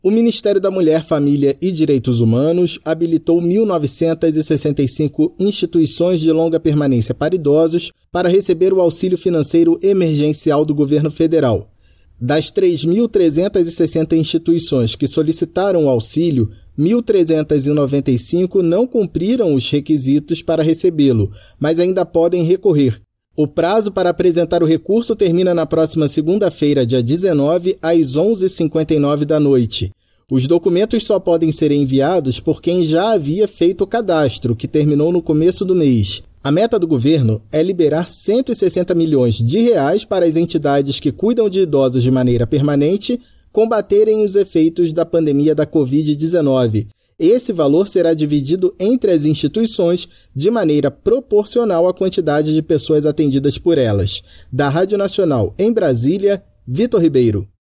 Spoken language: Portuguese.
O Ministério da Mulher, Família e Direitos Humanos habilitou 1.965 instituições de longa permanência para idosos para receber o auxílio financeiro emergencial do governo federal. Das 3.360 instituições que solicitaram o auxílio, 1.395 não cumpriram os requisitos para recebê-lo, mas ainda podem recorrer. O prazo para apresentar o recurso termina na próxima segunda-feira, dia 19, às 11h59 da noite. Os documentos só podem ser enviados por quem já havia feito o cadastro, que terminou no começo do mês. A meta do governo é liberar R$160 milhões para as entidades que cuidam de idosos de maneira permanente combaterem os efeitos da pandemia da Covid-19. Esse valor será dividido entre as instituições de maneira proporcional à quantidade de pessoas atendidas por elas. Da Rádio Nacional em Brasília, Vitor Ribeiro.